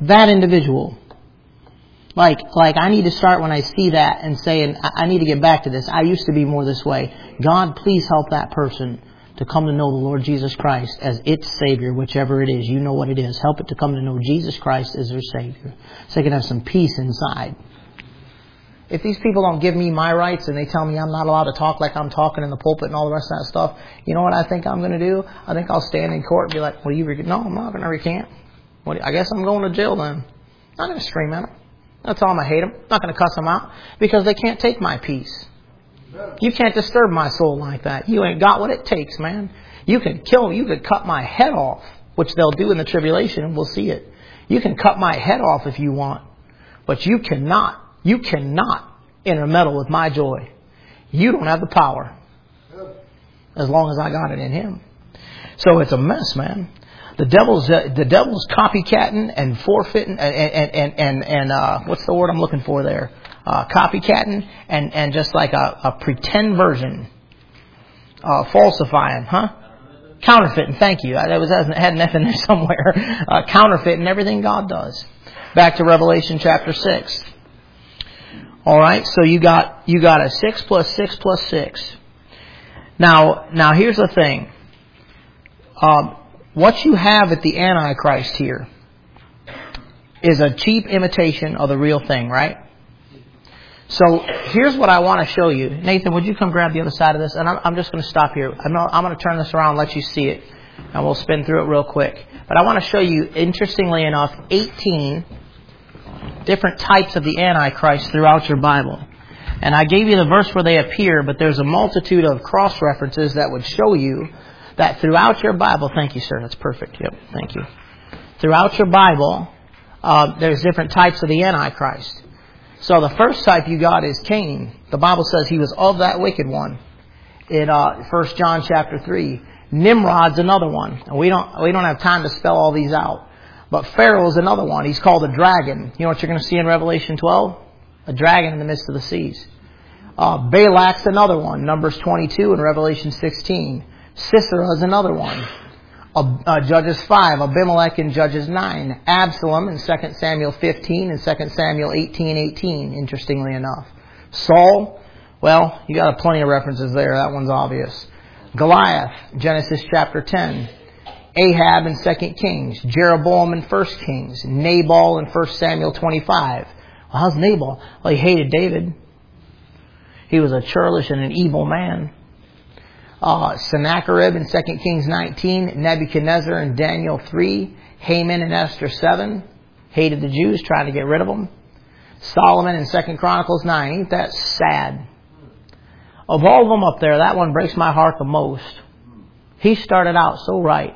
S1: Like I need to start when I see that and saying, I need to get back to this. I used to be more this way. God, please help that person to come to know the Lord Jesus Christ as its Savior, whichever it is. You know what it is. Help it to come to know Jesus Christ as their Savior, so they can have some peace inside. If these people don't give me my rights and they tell me I'm not allowed to talk like I'm talking in the pulpit and all the rest of that stuff, you know what I think I'm going to do? I think I'll stand in court and be like, well, no, I'm not going to recant. I guess I'm going to jail then. I'm not going to scream at them. That's all I'm going to hate them. I'm not going to cuss them out because they can't take my peace. You can't disturb my soul like that. You ain't got what it takes, man. You could kill me. You could cut my head off, which they'll do in the tribulation. We'll see it. You can cut my head off if you want. But you cannot intermeddle with my joy. You don't have the power. As long as I got it in Him. So it's a mess, man. The devil's copycatting and forfeiting and what's the word I'm looking for there? Copycatting and just like a pretend version, falsifying, counterfeiting. Thank you. I had an F in there somewhere. Counterfeiting everything God does. Back to Revelation chapter 6. All right. So you got a 6 plus 6 plus 6. Now here's the thing. What you have at the Antichrist here is a cheap imitation of the real thing, right? So here's what I want to show you. Nathan, would you come grab the other side of this? And I'm just going to stop here. I'm going to turn this around and let you see it. And we'll spin through it real quick. But I want to show you, interestingly enough, 18 different types of the Antichrist throughout your Bible. And I gave you the verse where they appear, but there's a multitude of cross-references that would show you that throughout your Bible, thank you, sir, that's perfect. Yep, thank you. Throughout your Bible, there's different types of the Antichrist. So the first type you got is Cain. The Bible says he was of that wicked one in 1 John chapter 3. Nimrod's another one. And we don't have time to spell all these out. But Pharaoh's another one. He's called a dragon. You know what you're going to see in Revelation 12? A dragon in the midst of the seas. Balak's another one. Numbers 22 and Revelation 16. Sisera's another one. Judges 5. Abimelech in Judges 9. Absalom in 2 Samuel 15 and 2 Samuel 18:18, interestingly enough. Saul, well, you got plenty of references there. That one's obvious. Goliath, Genesis chapter 10. Ahab in 2 Kings. Jeroboam in 1 Kings. Nabal in 1 Samuel 25. Well, how's Nabal? Well, he hated David. He was a churlish and an evil man. Sennacherib in 2 Kings 19, Nebuchadnezzar in Daniel 3, Haman in Esther 7, hated the Jews, trying to get rid of them. Solomon in 2 Chronicles 9, ain't that sad? Of all of them up there, that one breaks my heart the most. He started out so right.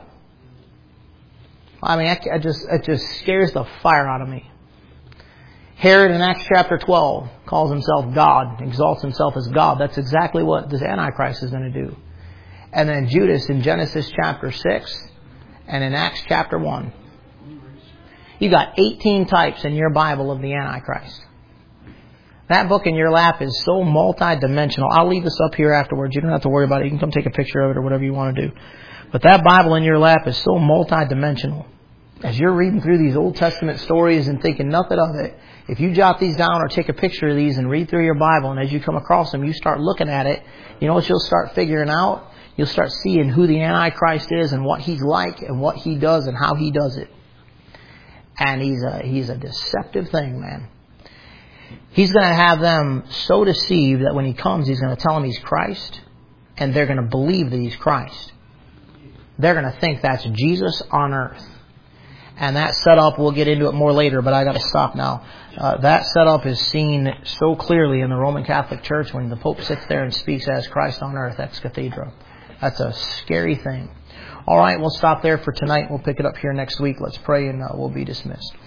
S1: I mean, it just scares the fire out of me. Herod in Acts chapter 12 calls himself God, exalts himself as God. That's exactly what this Antichrist is going to do. And then Judas in Genesis chapter 6 and in Acts chapter 1. You got 18 types in your Bible of the Antichrist. That book in your lap is so multi-dimensional. I'll leave this up here afterwards. You don't have to worry about it. You can come take a picture of it or whatever you want to do. But that Bible in your lap is so multi-dimensional. As you're reading through these Old Testament stories and thinking nothing of it, if you jot these down or take a picture of these and read through your Bible, and as you come across them, you start looking at it, you know what you'll start figuring out? You'll start seeing who the Antichrist is and what he's like and what he does and how he does it. And he's a deceptive thing, man. He's going to have them so deceived that when he comes, he's going to tell them he's Christ, and they're going to believe that he's Christ. They're going to think that's Jesus on earth. And that setup, we'll get into it more later, but I got to stop now. That setup is seen so clearly in the Roman Catholic Church when the Pope sits there and speaks as Christ on earth, ex cathedra. That's a scary thing. All right, we'll stop there for tonight. We'll pick it up here next week. Let's pray and we'll be dismissed.